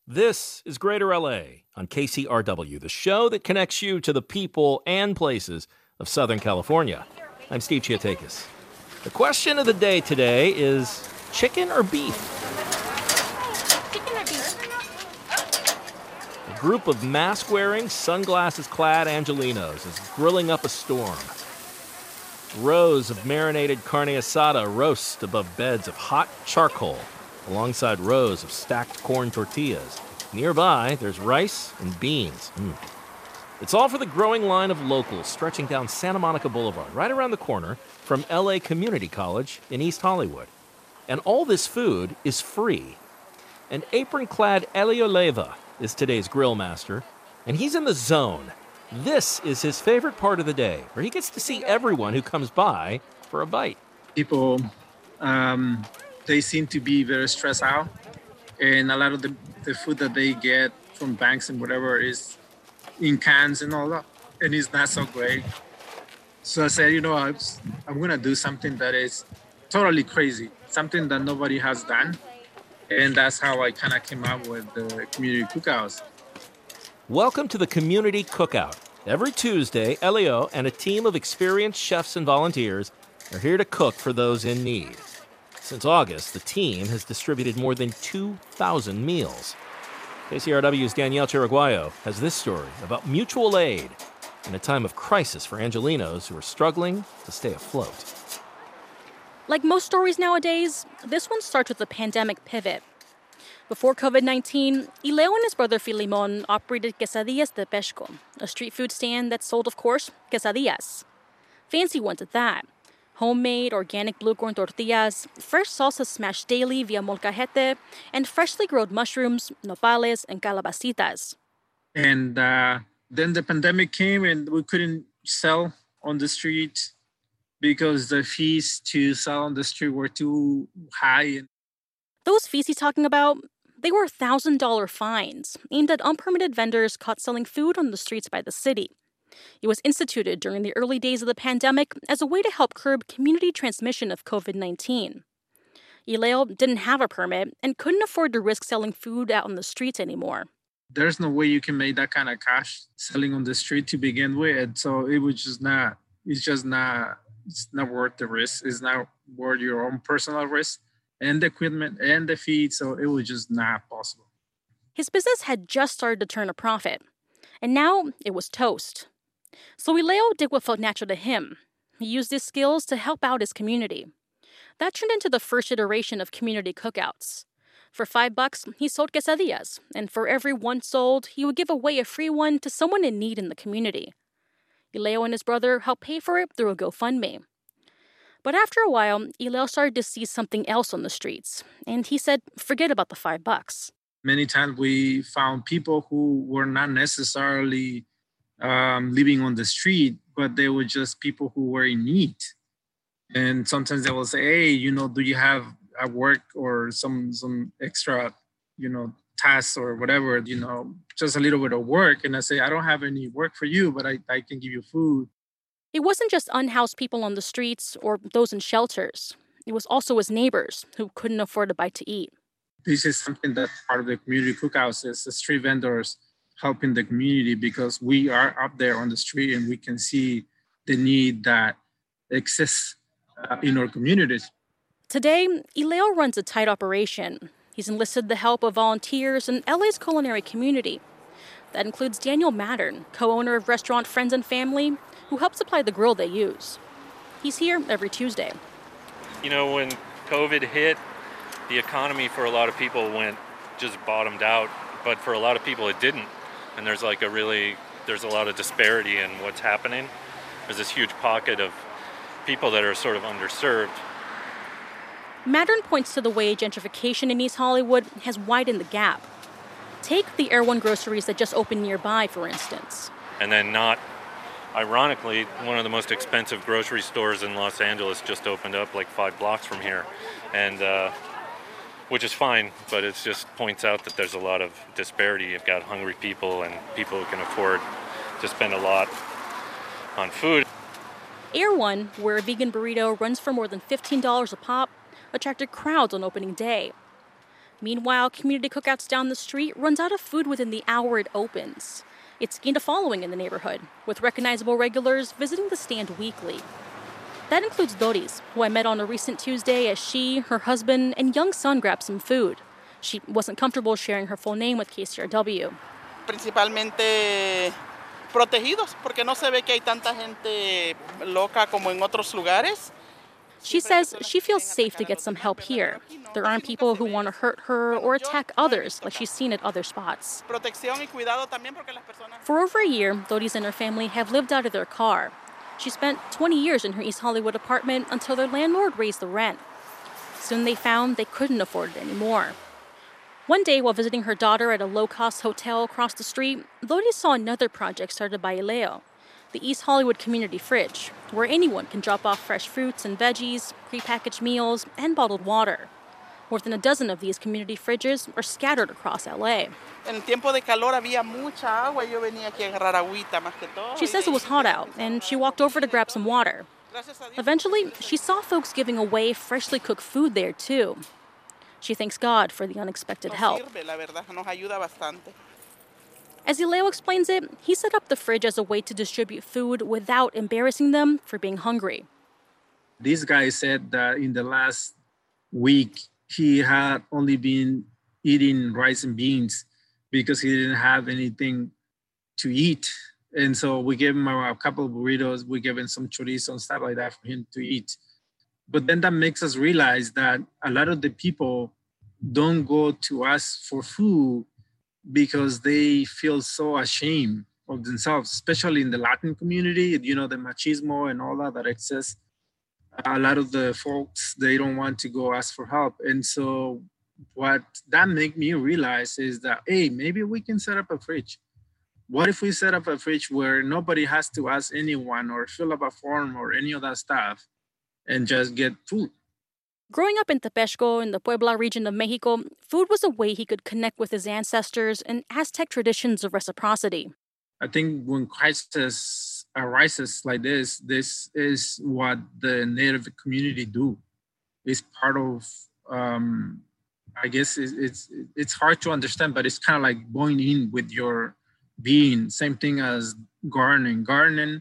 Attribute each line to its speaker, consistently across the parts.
Speaker 1: This is Greater LA on KCRW, the show that connects you to the people and places of Southern California. I'm Steve Chiatakis. The question of the day today is chicken or beef?
Speaker 2: Chicken or beef?
Speaker 1: A group of mask-wearing, sunglasses-clad Angelenos is grilling up a storm. Rows of marinated carne asada roast above beds of hot charcoal, alongside rows of stacked corn tortillas. Nearby, there's rice and beans. It's all for the growing line of locals stretching down Santa Monica Boulevard, right around the corner from LA Community College in East Hollywood. And all this food is free. An apron-clad Elio Leyva is today's grill master, and he's in the zone. This is his favorite part of the day, where he gets to see everyone who comes by for a bite.
Speaker 3: People, they seem to be very stressed out, and a lot of the food that they get from banks and whatever is in cans and all that, and it's not so great. So I said, I'm gonna do something that is totally crazy, something that nobody has done, and that's how I kind of came up with the community cookouts.
Speaker 1: Welcome to the Community Cookout. Every Tuesday, Elio and a team of experienced chefs and volunteers are here to cook for those in need. Since August, the team has distributed more than 2,000 meals. KCRW's Danielle Chiraguayo has this story about mutual aid in a time of crisis for Angelenos who are struggling to stay afloat.
Speaker 2: Like most stories nowadays, this one starts with a pandemic pivot. Before COVID-19, Ileo and his brother Filimon operated Quesadillas de Pesco, a street food stand that sold, of course, quesadillas. Fancy ones at that. Homemade, organic blue corn tortillas, fresh salsa smashed daily via molcajete, and freshly grilled mushrooms, nopales, and calabacitas.
Speaker 3: And then the pandemic came and we couldn't sell on the street because the fees to sell on the street were too high.
Speaker 2: Those fees he's talking about, they were $1,000 fines aimed at unpermitted vendors caught selling food on the streets by the city. It was instituted during the early days of the pandemic as a way to help curb community transmission of COVID-19. Ileo didn't have a permit and couldn't afford to risk selling food out on the streets anymore.
Speaker 3: There's no way you can make that kind of cash selling on the street to begin with. So it was just not, it's not worth the risk. It's not worth your own personal risk and the equipment and the feed. So it was just not possible.
Speaker 2: His business had just started to turn a profit, and now it was toast. So Ileo did what felt natural to him. He used his skills to help out his community. That turned into the first iteration of community cookouts. For $5, he sold quesadillas, and for every one sold, he would give away a free one to someone in need in the community. Ileo and his brother helped pay for it through a GoFundMe. But after a while, Ileo started to see something else on the streets, and he said, forget about the $5.
Speaker 3: Many times we found people who were not necessarily living on the street, but they were just people who were in need. And sometimes they will say, hey, do you have a work or some extra, tasks or whatever, just a little bit of work. And I say, I don't have any work for you, but I can give you food.
Speaker 2: It wasn't just unhoused people on the streets or those in shelters. It was also his neighbors who couldn't afford a bite to eat.
Speaker 3: This is something that's part of the community cookouts is the street vendors helping the community because we are up there on the street and we can see the need that exists in our communities.
Speaker 2: Today, Ileo runs a tight operation. He's enlisted the help of volunteers in LA's culinary community. That includes Daniel Mattern, co-owner of restaurant Friends and Family, who helps supply the grill they use. He's here every Tuesday.
Speaker 4: When COVID hit, the economy for a lot of people just bottomed out, but for a lot of people it didn't. And there's a lot of disparity in what's happening. There's this huge pocket of people that are sort of underserved.
Speaker 2: Mattern points to the way gentrification in East Hollywood has widened the gap. Take the Air One groceries that just opened nearby, for instance.
Speaker 4: And then ironically, one of the most expensive grocery stores in Los Angeles just opened up like 5 blocks from here. And which is fine, but it just points out that there's a lot of disparity. You've got hungry people and people who can afford to spend a lot on food.
Speaker 2: Air One, where a vegan burrito runs for more than $15 a pop, attracted crowds on opening day. Meanwhile, Community Cookouts down the street runs out of food within the hour it opens. It's gained a following in the neighborhood, with recognizable regulars visiting the stand weekly. That includes Doris, who I met on a recent Tuesday as she, her husband, and young son grabbed some food. She wasn't comfortable sharing her full name with KCRW.
Speaker 5: Principalmente protegidos, porque no se ve que hay tanta gente loca como en otros lugares.
Speaker 2: She says she feels safe to get some help here. There aren't people who want to hurt her or attack others like she's seen at other spots. For over a year, Doris and her family have lived out of their car. She spent 20 years in her East Hollywood apartment until their landlord raised the rent. Soon they found they couldn't afford it anymore. One day, while visiting her daughter at a low-cost hotel across the street, Doris saw another project started by Ileo, the East Hollywood Community Fridge, where anyone can drop off fresh fruits and veggies, prepackaged meals, and bottled water. More than a dozen of these community fridges are scattered across LA. She says it was hot out, and she walked over to grab some water. Eventually, she saw folks giving away freshly cooked food there, too. She thanks God for the unexpected help. As Ileo explains it, he set up the fridge as a way to distribute food without embarrassing them for being hungry.
Speaker 3: This guy said that in the last week, he had only been eating rice and beans because he didn't have anything to eat. And so we gave him a couple of burritos, we gave him some chorizo and stuff like that for him to eat. But then that makes us realize that a lot of the people don't go to us for food because they feel so ashamed of themselves, especially in the Latin community, the machismo and all that exists. A lot of the folks, they don't want to go ask for help. And so what that made me realize is that, hey, maybe we can set up a fridge. What if we set up a fridge where nobody has to ask anyone or fill up a form or any of that stuff and just get food?
Speaker 2: Growing up in Tepexco, in the Puebla region of Mexico, food was a way he could connect with his ancestors and Aztec traditions of reciprocity.
Speaker 3: I think when crisis arises like this is what the Native community do. It's part of, I guess it's hard to understand, but it's kind of like going in with your being. Same thing as gardening. Gardening,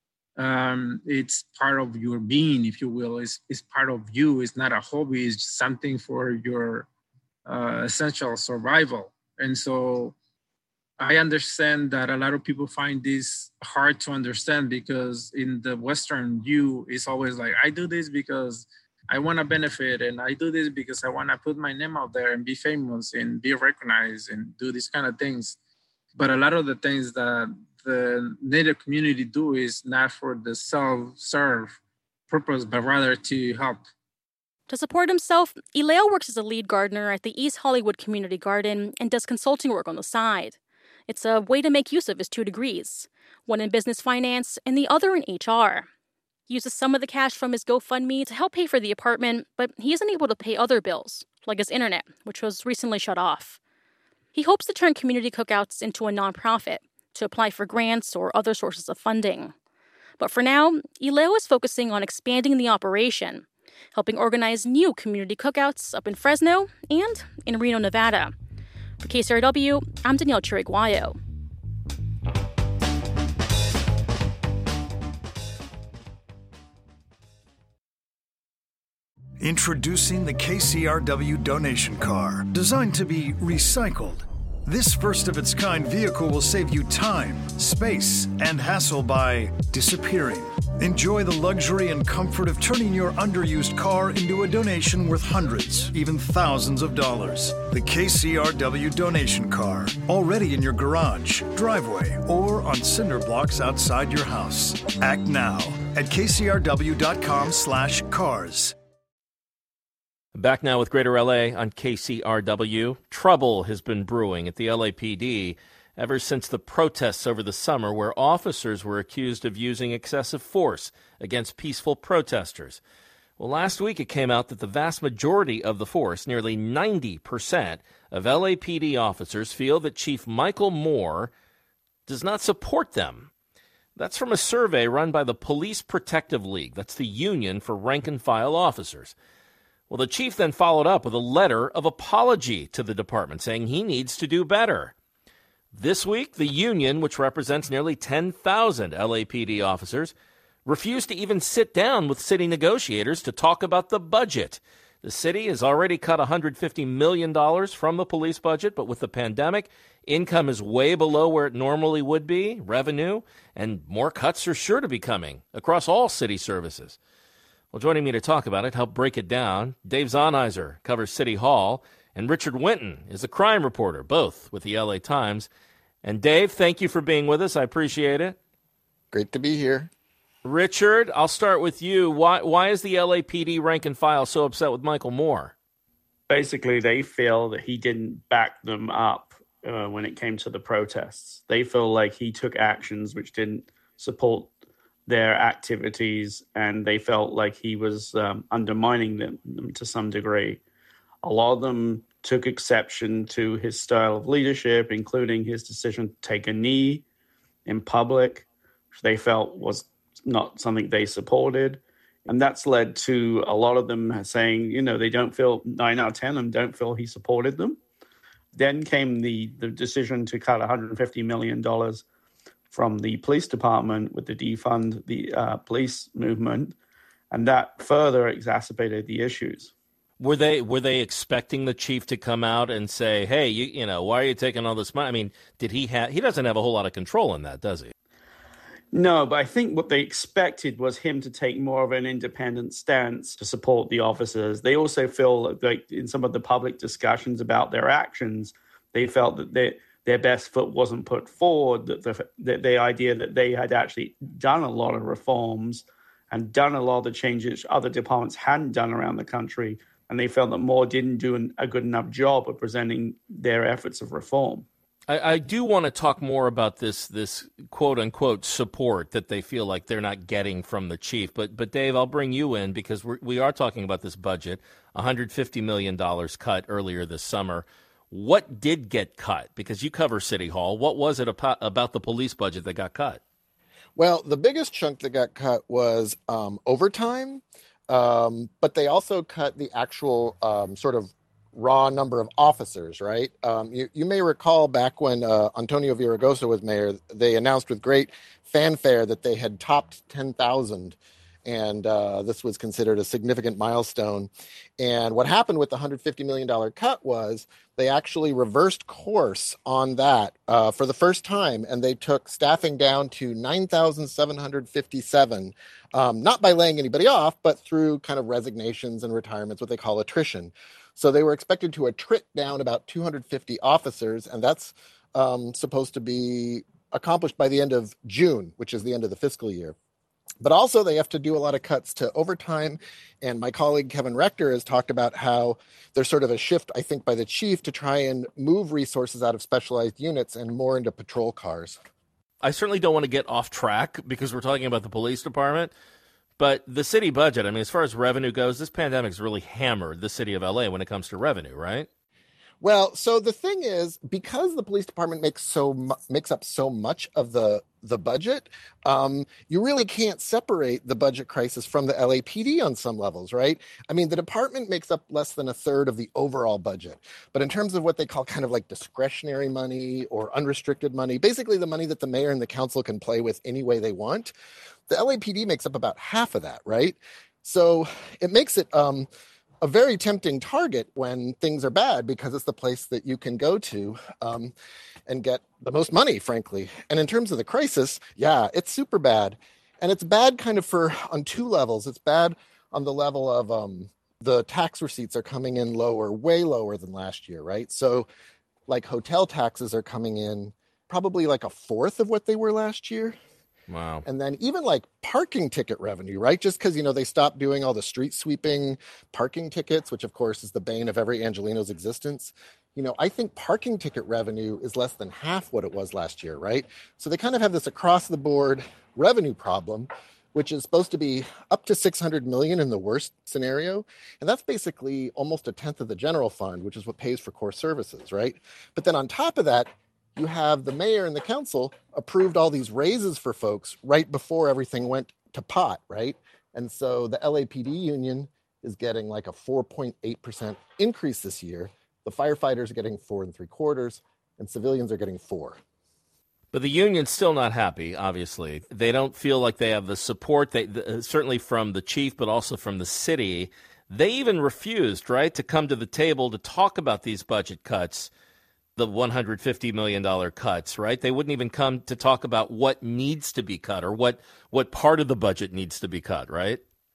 Speaker 3: it's part of your being, if you will. It's part of you. It's not a hobby. It's just something for your essential survival. And so I understand that a lot of people find this hard to understand because in the Western view, it's always like, I do this because I want to benefit, and I do this because I want to put my name out there and be famous and be recognized and do these kind of things. But a lot of the things that the Native community do is not for the self-serve purpose, but rather to help.
Speaker 2: To support himself, Ileo works as a lead gardener at the East Hollywood Community Garden and does consulting work on the side. It's a way to make use of his 2 degrees, one in business finance and the other in HR. He uses some of the cash from his GoFundMe to help pay for the apartment, but he isn't able to pay other bills, like his internet, which was recently shut off. He hopes to turn Community Cookouts into a nonprofit, to apply for grants or other sources of funding. But for now, Ileo is focusing on expanding the operation, helping organize new community cookouts up in Fresno and in Reno, Nevada. For KCRW, I'm Danielle Chiriguayo.
Speaker 6: Introducing the KCRW donation car, designed to be recycled. This first-of-its-kind vehicle will save you time, space, and hassle by disappearing. Enjoy the luxury and comfort of turning your underused car into a donation worth hundreds, even thousands of dollars. The KCRW donation car, already in your garage, driveway, or on cinder blocks outside your house. Act now at kcrw.com/cars.
Speaker 1: Back now with Greater LA on KCRW. Trouble has been brewing at the LAPD ever since the protests over the summer where officers were accused of using excessive force against peaceful protesters. Well, last week it came out that the vast majority of the force, nearly 90% of LAPD officers, feel that Chief Michael Moore does not support them. That's from a survey run by the Police Protective League. That's the union for rank-and-file officers. Well, the chief then followed up with a letter of apology to the department, saying he needs to do better. This week, the union, which represents nearly 10,000 LAPD officers, refused to even sit down with city negotiators to talk about the budget. The city has already cut $150 million from the police budget, but with the pandemic, income is way below where it normally would be, revenue, and more cuts are sure to be coming across all city services. Well, joining me to talk about it, help break it down, Dave Zonheiser covers City Hall, and Richard Winton is a crime reporter, both with the LA Times. And Dave, thank you for being with us. I appreciate it.
Speaker 7: Great to be here.
Speaker 1: Richard, I'll start with you. Why is the LAPD rank and file so upset with Michael Moore?
Speaker 8: Basically, they feel that he didn't back them up when it came to the protests. They feel like he took actions which didn't support their activities, and they felt like he was undermining them to some degree. A lot of them took exception to his style of leadership, including his decision to take a knee in public, which they felt was not something they supported. And that's led to a lot of them saying, they don't feel, 9 out of 10 of them don't feel he supported them. Then came the decision to cut $150 million from the police department with the defund the police movement, and that further exacerbated the issues.
Speaker 1: Were they expecting the chief to come out and say, "Hey, you know, why are you taking all this money?" I mean, he doesn't have a whole lot of control in that, does he?
Speaker 8: No, but I think what they expected was him to take more of an independent stance to support the officers. They also feel like in some of the public discussions about their actions, they felt that their best foot wasn't put forward, that the idea that they had actually done a lot of reforms and done a lot of the changes other departments hadn't done around the country, and they felt that Moore didn't do a good enough job of presenting their efforts of reform.
Speaker 1: I do want to talk more about this quote-unquote support that they feel like they're not getting from the chief. But Dave, I'll bring you in because we are talking about this budget, $150 million cut earlier this summer. What did get cut? Because you cover City Hall. What was it about the police budget that got cut?
Speaker 7: Well, the biggest chunk that got cut was overtime, but they also cut the actual sort of raw number of officers, right? You may recall back when Antonio Villaraigosa was mayor, they announced with great fanfare that they had topped 10,000, and this was considered a significant milestone. And what happened with the $150 million cut was they actually reversed course on that for the first time, and they took staffing down to 9,757, not by laying anybody off, but through kind of resignations and retirements, what they call attrition. So they were expected to attrit down about 250 officers, and that's supposed to be accomplished by the end of June, which is the end of the fiscal year. But also they have to do a lot of cuts to overtime, and my colleague Kevin Rector has talked about how there's sort of a shift, I think, by the chief to try and move resources out of specialized units and more into patrol cars.
Speaker 1: I certainly don't want to get off track because we're talking about the police department. But the city budget, I mean, as far as revenue goes, this pandemic's really hammered the city of LA when it comes to revenue, right?
Speaker 7: Well, so the thing is, because the police department makes up so much of the budget, you really can't separate the budget crisis from the LAPD on some levels, right? I mean, the department makes up less than a third of the overall budget. But in terms of what they call kind of like discretionary money or unrestricted money, basically the money that the mayor and the council can play with any way they want, the LAPD makes up about half of that, right? So it makes it a very tempting target when things are bad because it's the place that you can go to and get the most money, frankly. And in terms of the crisis, yeah, it's super bad. And it's bad kind of on two levels. It's bad on the level of the tax receipts are coming in lower, way lower than last year, right? So like hotel taxes are coming in probably like a fourth of what they were last year.
Speaker 1: Wow.
Speaker 7: And then even like parking ticket revenue, right? Just because, they stopped doing all the street sweeping parking tickets, which of course is the bane of every Angelino's existence. I think parking ticket revenue is less than half what it was last year, right? So they kind of have this across the board revenue problem, which is supposed to be up to $600 million in the worst scenario. And that's basically almost a tenth of the general fund, which is what pays for core services, right? But then on top of that, you have the mayor and the council approved all these raises for folks right before everything went to pot, right? And so the LAPD union is getting like a 4.8% increase this year. The firefighters are getting 4.75%, and civilians are getting 4%.
Speaker 1: But the union's still not happy, obviously. They don't feel like they have the support, certainly from the chief, but also from the city. They even refused, right, to come to the table to talk about these budget cuts, the $150 million cuts, right? They wouldn't even come to talk about what needs to be cut or what part of the budget needs to be cut, right?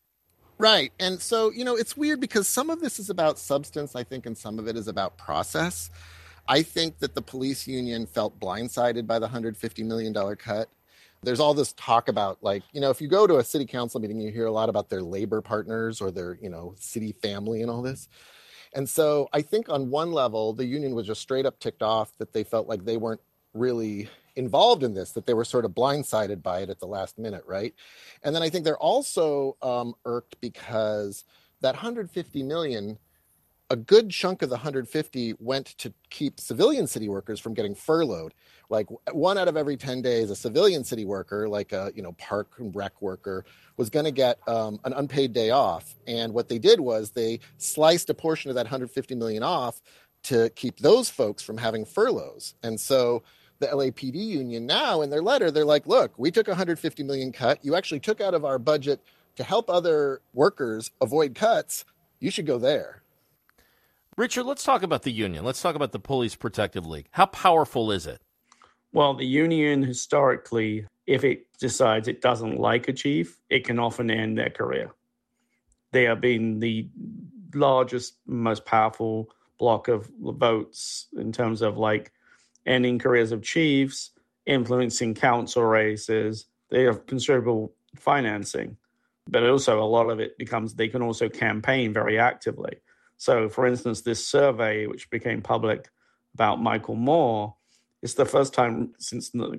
Speaker 7: Right. And so, it's weird because some of this is about substance, I think, and some of it is about process. I think that the police union felt blindsided by the $150 million cut. There's all this talk about, if you go to a city council meeting, you hear a lot about their labor partners or their, city family and all this. And so I think on one level, the union was just straight up ticked off that they felt like they weren't really involved in this, that they were sort of blindsided by it at the last minute, right? And then I think they're also irked because that $150 million, a good chunk of the 150 went to keep civilian city workers from getting furloughed. Like 1 out of every 10 days, a civilian city worker, like a park and rec worker, was going to get an unpaid day off. And what they did was they sliced a portion of that 150 million off to keep those folks from having furloughs. And so the LAPD union now, in their letter, they're like, look, we took a 150 million cut. You actually took out of our budget to help other workers avoid cuts. You should go there.
Speaker 1: Richard, let's talk about the union. Let's talk about the Police Protective League. How powerful is it?
Speaker 8: Well, the union historically, if it decides it doesn't like a chief, it can often end their career. They have been the largest, most powerful block of votes in terms of ending careers of chiefs, influencing council races. They have considerable financing, but also a lot of it becomes they can also campaign very actively. So, for instance, this survey, which became public about Michael Moore, it's the first time since the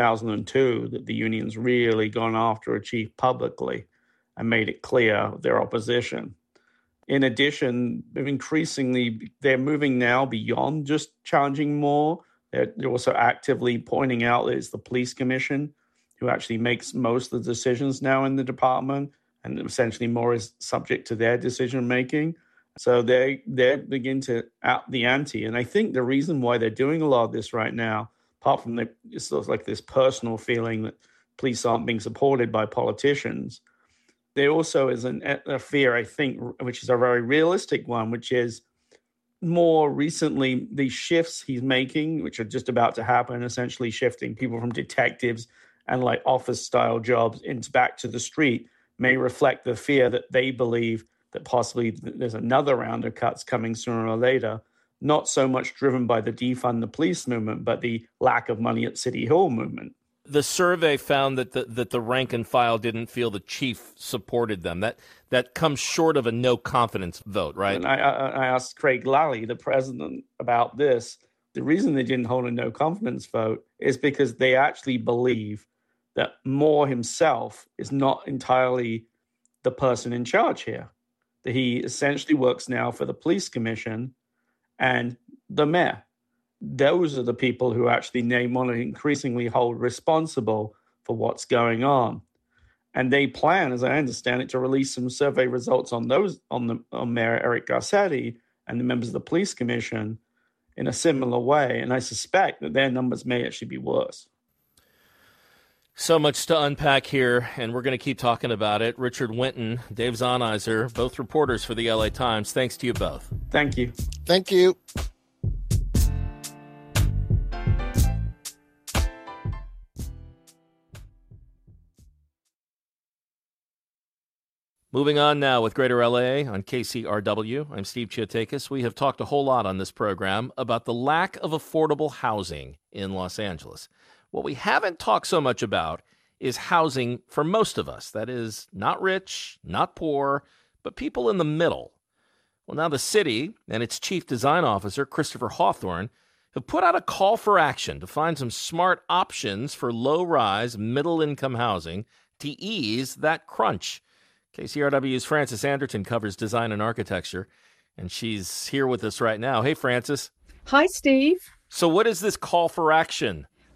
Speaker 8: 2002 that the union's really gone after a chief publicly and made it clear their opposition. In addition, increasingly, they're moving now beyond just challenging Moore. They're also actively pointing out that it's the police commission who actually makes most of the decisions now in the department, and essentially Moore is subject to their decision-making. So they begin to up the ante. And I think the reason why they're doing a lot of this right now, apart from it's sort of like this personal feeling that police aren't being supported by politicians, there also is a fear, I think, which is a very realistic one, which is more recently the shifts he's making, which are just about to happen, essentially shifting people from detectives and office-style jobs back to the street, may reflect the fear that they believe that possibly there's another round of cuts coming sooner or later, not so much driven by the defund the police movement, but the lack of money at City Hall movement.
Speaker 1: The survey found that the rank and file didn't feel the chief supported them. That comes short of a no confidence vote, right?
Speaker 8: And I asked Craig Lally, the president, about this. The reason they didn't hold a no confidence vote is because they actually believe that Moore himself is not entirely the person in charge here. That he essentially works now for the police commission and the mayor. Those are the people who actually they want to increasingly hold responsible for what's going on. And they plan, as I understand it, to release some survey results on Mayor Eric Garcetti and the members of the police commission in a similar way. And I suspect that their numbers may actually be worse.
Speaker 1: So much to unpack here, and we're going to keep talking about it. Richard Winton, Dave Zahniser, both reporters for the LA Times. Thanks to you both.
Speaker 8: Thank you.
Speaker 7: Thank you.
Speaker 1: Moving on now with Greater LA on KCRW. I'm Steve Chiotakis. We have talked a whole lot on this program about the lack of affordable housing in Los Angeles. What we haven't talked so much about is housing for most of us. That is, not rich, not poor, but people in the middle. Well, now the city and its chief design officer, Christopher Hawthorne, have put out a call for action to find some smart options for low-rise, middle-income housing to ease that crunch. KCRW's Frances Anderton covers design and architecture, and she's here with us right now. Hey, Frances.
Speaker 9: Hi, Steve.
Speaker 1: So what is this call for action?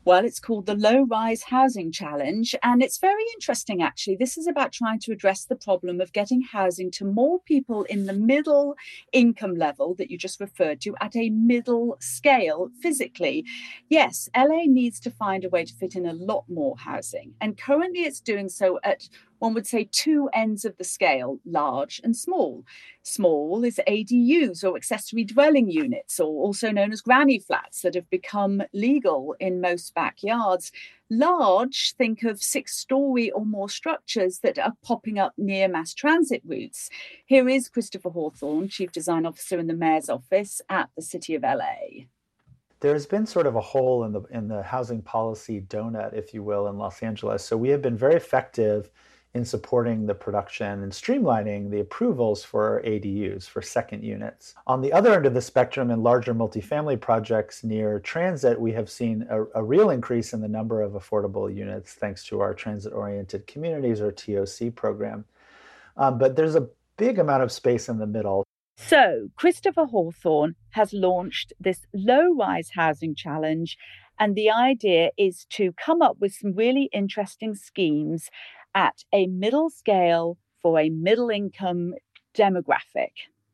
Speaker 9: Well, it's called the Low Rise Housing Challenge, and it's very interesting, actually. This is about trying to address the problem of getting housing to more people in the middle income level that you just referred to at a middle scale physically. Yes, LA needs to find a way to fit in a lot more housing, and currently it's doing so at, one would say, two ends of the scale, large and small. Small is ADUs, or accessory dwelling units, or also known as granny flats, that have become legal in most backyards. Large, think of 6-story or more structures that are popping up near mass transit routes. Here is Christopher Hawthorne, Chief Design Officer in the Mayor's Office at the City of LA.
Speaker 10: There has been sort of a hole in the housing policy donut, if you will, in Los Angeles. So we have been very effective in supporting the production and streamlining the approvals for ADUs, for second units. On the other end of the spectrum, in larger multifamily projects near transit, we have seen a real increase in the number of affordable units thanks to our transit-oriented communities, or TOC program. But there's a big amount of space in the middle.
Speaker 9: So Christopher Hawthorne has launched this low-rise housing challenge, and the idea is to come up with some really interesting schemes at a middle scale for a middle income demographic.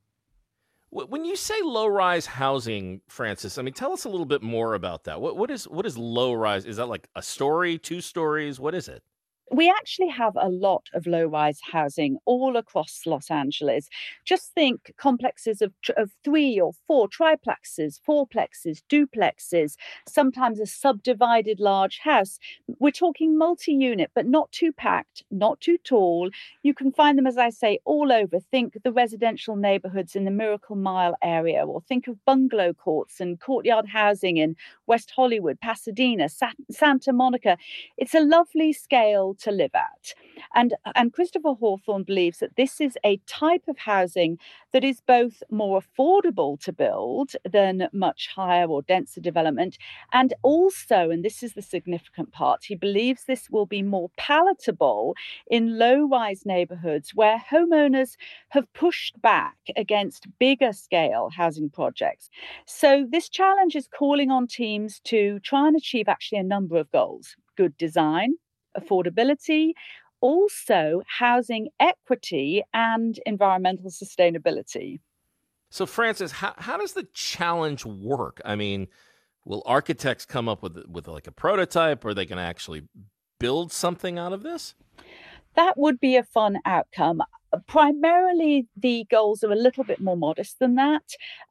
Speaker 1: When you say low-rise housing, Frances, I mean, tell us a little bit more about that. What is low-rise? Is that like a story, 2 stories? What is it?
Speaker 9: We actually have a lot of low-rise housing all across Los Angeles. Just think complexes of 3 or 4 triplexes, 4plexes, duplexes, sometimes a subdivided large house. We're talking multi-unit, but not too packed, not too tall. You can find them, as I say, all over. Think the residential neighborhoods in the Miracle Mile area, or think of bungalow courts and courtyard housing in West Hollywood, Pasadena, Santa Monica. It's a lovely scale to live at. And Christopher Hawthorne believes that this is a type of housing that is both more affordable to build than much higher or denser development. And also, and this is the significant part, he believes this will be more palatable in low-rise neighborhoods where homeowners have pushed back against bigger scale housing projects. So this challenge is calling on teams to try and achieve actually a number of goals: good design, affordability, also housing equity, and environmental sustainability.
Speaker 1: So, Frances, how does the challenge work? I mean, will architects come up with like a prototype, or are they going to actually build something out of this?
Speaker 9: That would be a fun outcome. Primarily, the goals are a little bit more modest than that.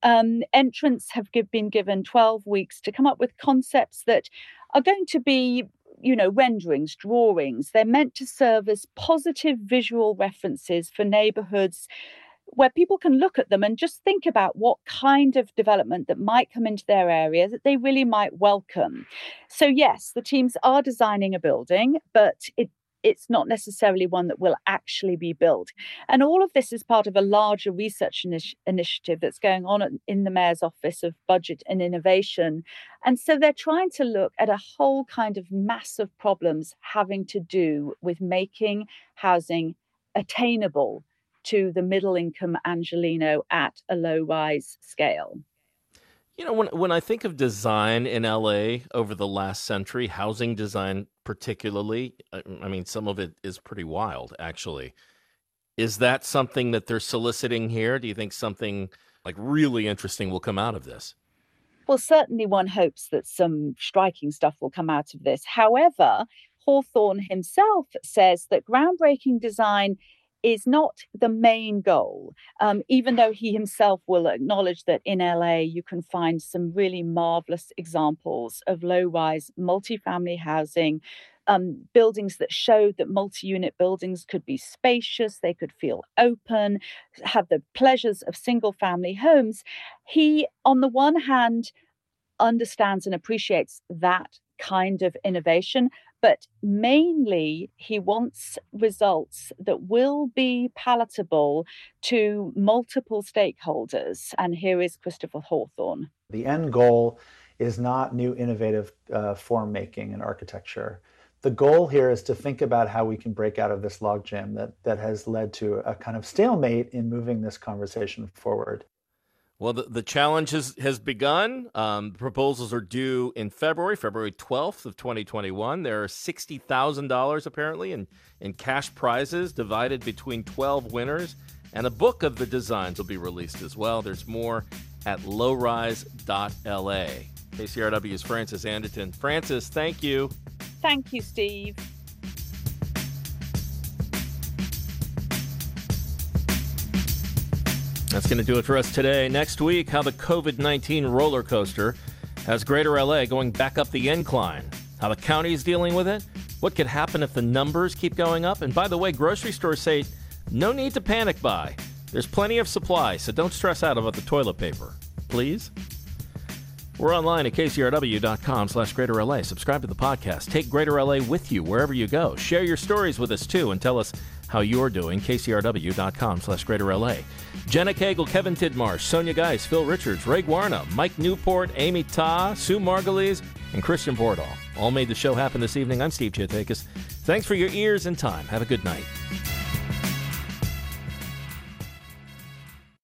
Speaker 9: Entrants have been given 12 weeks to come up with concepts that are going to be, renderings, drawings. They're meant to serve as positive visual references for neighborhoods where people can look at them and just think about what kind of development that might come into their area that they really might welcome. So yes, the teams are designing a building, but it's not necessarily one that will actually be built. And all of this is part of a larger research initiative that's going on in the Mayor's Office of Budget and Innovation. And so they're trying to look at a whole kind of mass of problems having to do with making housing attainable to the middle income Angelino at a low rise scale.
Speaker 1: When I think of design in LA over the last century, housing design particularly, I mean, some of it is pretty wild, actually. Is that something that they're soliciting here? Do you think something like really interesting will come out of this?
Speaker 9: Well, certainly one hopes that some striking stuff will come out of this. However, Hawthorne himself says that groundbreaking design is not the main goal, even though he himself will acknowledge that in LA you can find some really marvelous examples of low-rise multifamily housing, buildings that showed that multi-unit buildings could be spacious, they could feel open, have the pleasures of single-family homes. He, on the one hand, understands and appreciates that kind of innovation, but mainly he wants results that will be palatable to multiple stakeholders. And here is Christopher Hawthorne.
Speaker 10: The end goal is not new innovative form making and architecture. The goal here is to think about how we can break out of this logjam that has led to a kind of stalemate in moving this conversation forward.
Speaker 1: Well, the challenge has begun. Proposals are due in February 12th of 2021. There are $60,000 apparently in cash prizes divided between 12 winners, and a book of the designs will be released as well. There's more at lowrise.la. KCRW's Frances Anderton. Frances, thank you.
Speaker 9: Thank you, Steve.
Speaker 1: That's going to do it for us today. Next week, how the COVID-19 roller coaster has Greater LA going back up the incline, how the county is dealing with it, what could happen if the numbers keep going up. And by the way, grocery stores say no need to panic buy. There's plenty of supply, so don't stress out about the toilet paper. Please? We're online at kcrw.com/Greater LA. Subscribe to the podcast. Take Greater LA with you wherever you go. Share your stories with us, too, and tell us how you're doing. kcrw.com/Greater LA. Jenna Cagle, Kevin Tidmarsh, Sonia Geis, Phil Richards, Ray Guarna, Mike Newport, Amy Ta, Sue Margulies, and Christian Bordahl all made the show happen this evening. I'm Steve Chiatakis. Thanks for your ears and time. Have a good night.